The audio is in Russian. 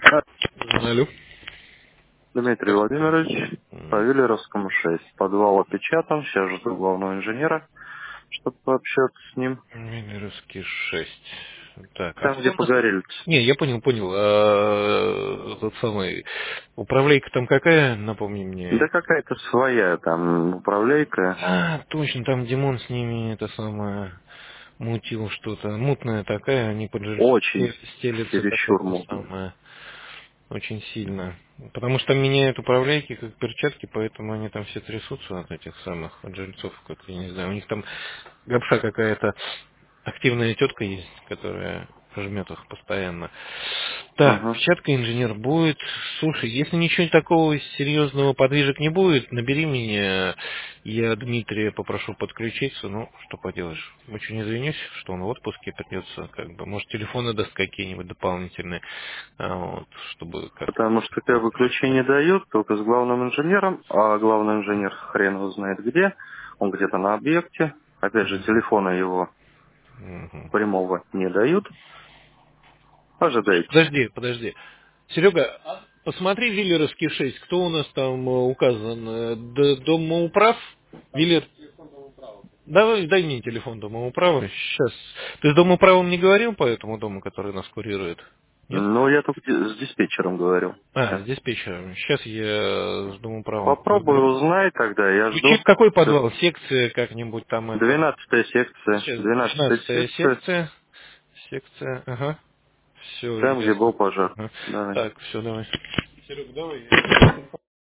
Алло. Дмитрий Владимирович, по Виллеровскому 6. Подвал опечатан, сейчас жду главного инженера, чтобы пообщаться с ним. Миллеровский 6. Так, а Там, кто где у нас... погорельцы. Не, я понял. Тот самый... Управлейка там какая, напомни Да мне. какая-то своя там управляйка. А, точно, там Димон с ними это самое мутил что-то. Мутная такая, они под жильцов Очень стелятся, как чересчур это мутная. самое. Очень сильно. Потому что меняют управляйки как перчатки, поэтому они там все трясутся от этих самых, от жильцов, как я не знаю. У них там гопша какая-то активная тетка есть, которая жмет их постоянно. Так, Угу. перчатка инженер будет. Слушай, если ничего такого серьезного подвижек не будет, набери меня. Я Дмитрия попрошу подключиться. Ну, что поделаешь. Очень извинюсь, что он в отпуске придется, как бы, может, телефоны даст какие-нибудь дополнительные, вот, чтобы как-то Потому что как выключение дают только с главным инженером, а главный инженер хрен его знает где. Он где-то на объекте. Опять же, телефона его Мгм. прямого не дают. Ожидайте. Подожди. Серега, посмотри Виллеровский 6, кто у нас там указан? Домоуправ? Виллер? Давай, дай мне телефон Домоуправа. Сейчас. Ты с Домоуправом не говорил по этому дому, который нас курирует? Нет? Ну, я только с диспетчером говорю. А, с диспетчером. Сейчас я с Домоуправом Попробуй поговорю. узнай тогда, я жду. Ключи какой Всё. подвал? Секция как-нибудь там это. 12-я секция. Сейчас 12-я 12 секция. секция. Секция, ага. Все, Там, где был ясно. пожар. Ага. Давай. Так, все, давай. Серега, давай.